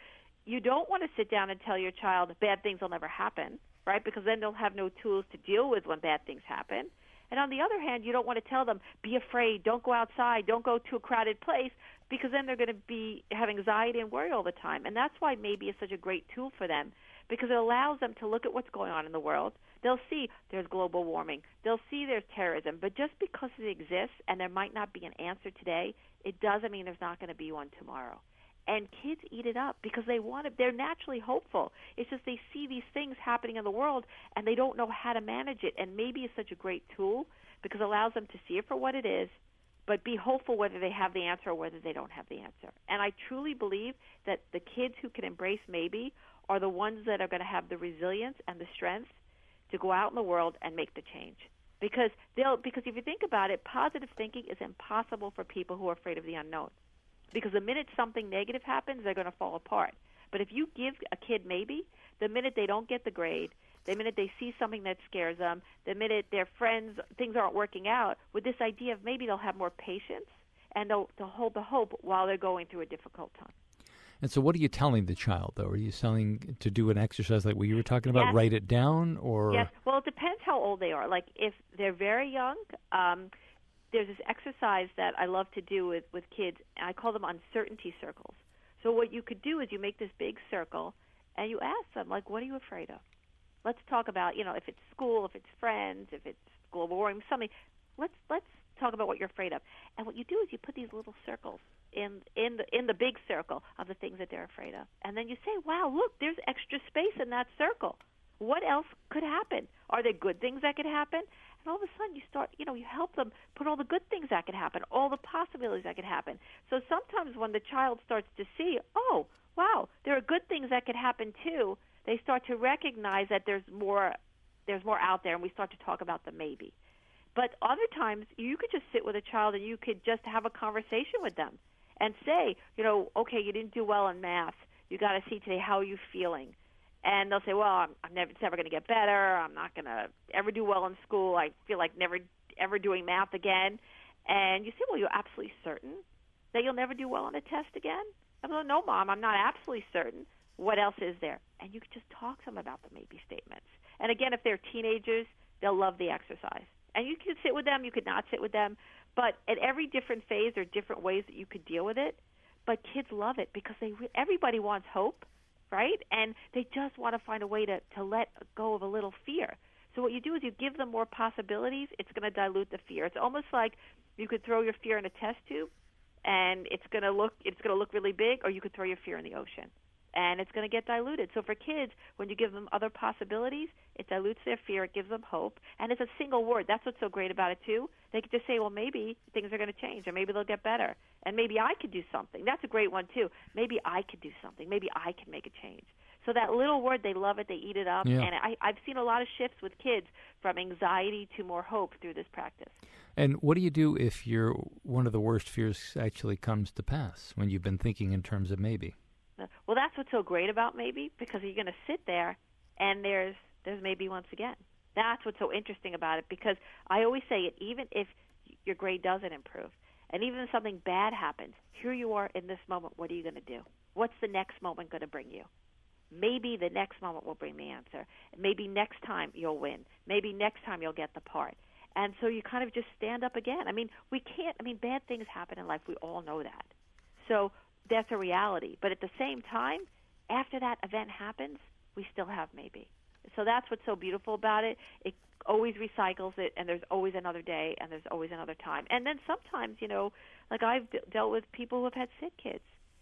you don't want to sit down and tell your child bad things will never happen, right? Because then they'll have no tools to deal with when bad things happen. And on the other hand, you don't want to tell them, be afraid, don't go outside, don't go to a crowded place, because then they're going to be have anxiety and worry all the time. And that's why maybe is such a great tool for them, because it allows them to look at what's going on in the world. They'll see there's global warming. They'll see there's terrorism. But just because it exists and there might not be an answer today, it doesn't mean there's not going to be one tomorrow. And kids eat it up because they want to. They're naturally hopeful. It's just they see these things happening in the world and they don't know how to manage it. And maybe it's such a great tool because it allows them to see it for what it is, but be hopeful whether they have the answer or whether they don't have the answer. And I truly believe that the kids who can embrace maybe are the ones that are going to have the resilience and the strength to go out in the world and make the change. Because they'll. Because if you think about it, positive thinking is impossible for people who are afraid of the unknown. Because the minute something negative happens, they're going to fall apart. But if you give a kid maybe, the minute they don't get the grade, the minute they see something that scares them, the minute their friends, things aren't working out, with this idea of maybe they'll have more patience and they'll, they'll hold the hope while they're going through a difficult time. And so what are you telling the child, though? Are you telling to do an exercise like what you were talking about, Yes. write it down? Or Yes. Well, it depends how old they are. Like, if they're very young, um, there's this exercise that I love to do with, with kids, and I call them uncertainty circles. So what you could do is you make this big circle, and you ask them, like, what are you afraid of? Let's talk about, you know, if it's school, if it's friends, if it's global warming, something. Let's let's talk about what you're afraid of. And what you do is you put these little circles in in the in the big circle of the things that they're afraid of, and then you say, wow, look, there's extra space in that circle. What else could happen? Are there good things that could happen? And all of a sudden you start, you know, you help them put all the good things that could happen, all the possibilities that could happen. So sometimes when the child starts to see, oh, wow, there are good things that could happen too, they start to recognize that there's more there's more out there, and we start to talk about the maybe. But other times you could just sit with a child and you could just have a conversation with them and say, you know, okay, you didn't do well in math. You got to see today, how are you feeling? And they'll say, well, I'm, I'm never, it's never going to get better. I'm not going to ever do well in school. I feel like never ever doing math again. And you say, well, you're absolutely certain that you'll never do well on a test again? I'm like, no, Mom, I'm not absolutely certain. What else is there? And you could just talk to them about the maybe statements. And again, if they're teenagers, they'll love the exercise. And you could sit with them, you could not sit with them. But at every different phase, there are different ways that you could deal with it. But kids love it because they everybody wants hope, right? And they just want to find a way to, to let go of a little fear. So what you do is you give them more possibilities. It's going to dilute the fear. It's almost like you could throw your fear in a test tube, and it's going to look it's going to look really big, or you could throw your fear in the ocean, and it's going to get diluted. So for kids, when you give them other possibilities, it dilutes their fear, it gives them hope, and it's a single word. That's what's so great about it, too. They could just say, well, maybe things are going to change, or maybe they'll get better, and maybe I could do something. That's a great one, too. Maybe I could do something. Maybe I can make a change. So that little word, they love it, they eat it up, Yeah. and I, I've seen a lot of shifts with kids from anxiety to more hope through this practice. And what do you do if your one of the worst fears actually comes to pass when you've been thinking in terms of maybe? Well, that's what's so great about maybe, because you're going to sit there and there's there's maybe once again. That's what's so interesting about it, because I always say it, even if your grade doesn't improve, and even if something bad happens, here you are in this moment, what are you going to do? What's the next moment going to bring you? Maybe the next moment will bring the answer. Maybe next time you'll win. Maybe next time you'll get the part. And so you kind of just stand up again. I mean, we can't, I mean, bad things happen in life. We all know that. So that's a reality. But at the same time, after that event happens, we still have maybe. So that's what's so beautiful about it. It always recycles it, and there's always another day, and there's always another time. And then sometimes, you know, like I've d- dealt with people who have had sick kids,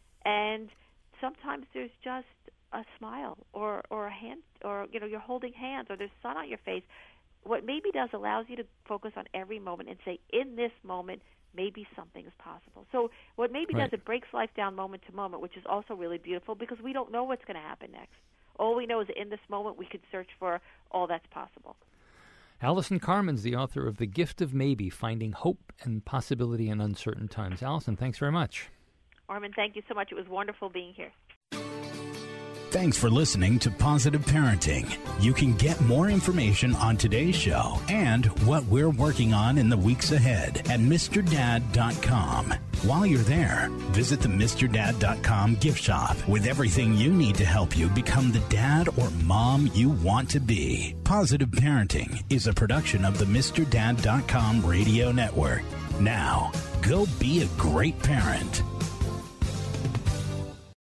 and sometimes there's just a smile or, or a hand, or, you know, you're holding hands, or there's sun on your face. What maybe does allows you to focus on every moment and say, in this moment, maybe something is possible. So what maybe Right. does, it breaks life down moment to moment, which is also really beautiful, because we don't know what's going to happen next. All we know is that in this moment we could search for all that's possible. Allison Carmen's the author of The Gift of Maybe, Finding Hope and Possibility in Uncertain Times. Allison, thanks very much. Armin, thank you so much. It was wonderful being here. Thanks for listening to Positive Parenting. You can get more information on today's show and what we're working on in the weeks ahead at Mister Dad dot com. While you're there, visit the Mister Dad dot com gift shop with everything you need to help you become the dad or mom you want to be. Positive Parenting is a production of the Mister Dad dot com radio network. Now, go be a great parent.